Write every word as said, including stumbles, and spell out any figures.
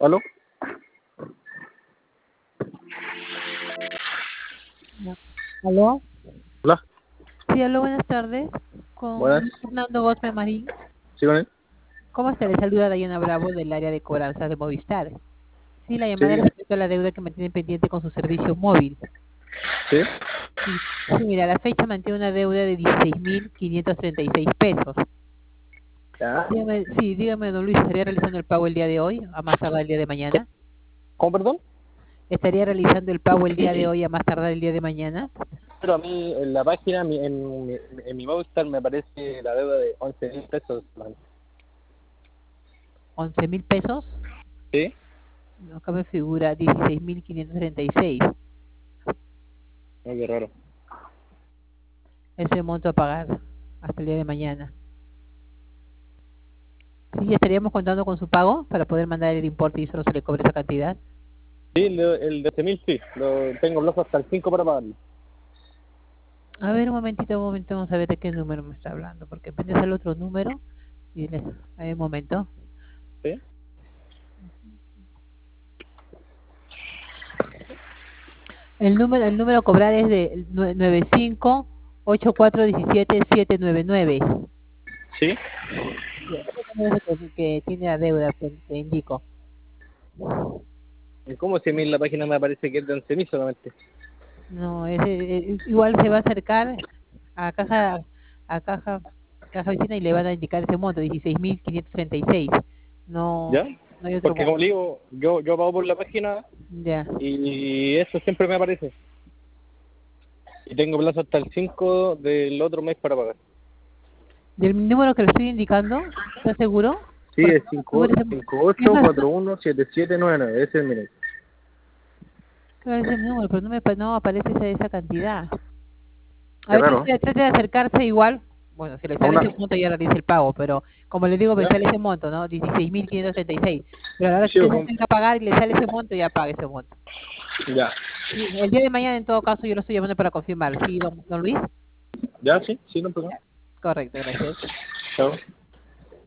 ¿Aló? No. ¿Aló? Hola, Sí, aló, buenas tardes. Con buenas. Fernando Gosme Marín. ¿Sí con él? ¿Cómo está? Le saluda Dayana Bravo del área de cobranzas de Movistar. Sí, la Sí, llamada es respecto a la deuda que mantiene pendiente con su servicio móvil. sí. Sí, sí, mira, la fecha mantiene una deuda de dieciséis mil quinientos treinta y seis pesos. Ya. Dígame, sí, dígame, don Luis, ¿estaría realizando el pago el día de hoy, a más tardar el día de ¿Cómo, mañana? cómo, perdón? ¿Estaría realizando el pago el día de hoy, a más tardar el día de mañana? Pero a mí en la página, mi- en, mi- en mi Movistar me aparece la deuda de once mil pesos. Man. ¿once mil pesos? ¿Sí? No, acá me figura dieciséis mil quinientos treinta y seis. Ay, qué raro. Ese monto a pagar hasta el día de mañana. Sí, ya estaríamos contando con su pago para poder mandar el importe y solo se le cobre esa cantidad. Sí, el de, el de once mil sí. Lo, tengo plazo hasta el cinco para pagarlo. A ver, un momentito, un momento, vamos a ver de qué número me está hablando, porque apenas el otro número. Y le, a ver, un momento. ¿Sí? El número, el número a cobrar es de nueve cinco ocho cuatro uno siete siete nueve nueve. ¿Sí? Ese número es el que, que tiene la deuda, que, que indico. ¿Y cómo si a mí en la página me aparece que es de once mil solamente? No, ese, eh, igual se va a acercar a caja, a caja, caja vecina y le van a indicar ese monto, dieciséis mil quinientos treinta y seis. No, ¿Ya? no hay otro Porque monto. como le digo, yo, yo pago por la página Ya. y eso siempre me aparece. Y tengo plazo hasta el cinco del otro mes para pagar. Del número que le estoy indicando, ¿está seguro? Sí, Porque es no me figura cinco ese, es ocho más, cuatro uno siete siete nueve nueve. Ese es mi número. claro, ese número, pero no me pa- no aparece esa, esa cantidad. A Qué ver, raro. trate, trate de acercarse igual. Bueno, si le A sale una. ese monto ya realiza el pago, pero como le digo, me ¿Ya? sale ese monto, ¿no? dieciséis mil quinientos treinta y seis. Pero ahora que Sí, usted o se con- acerca a pagar y le sale ese monto, ya pague ese monto. Ya. Sí, el día de mañana, en todo caso, yo lo estoy llamando para confirmar. ¿Sí, don, don Luis? ¿Ya? Sí, sí, no hay problema. Ya. Correcto, gracias. Chao.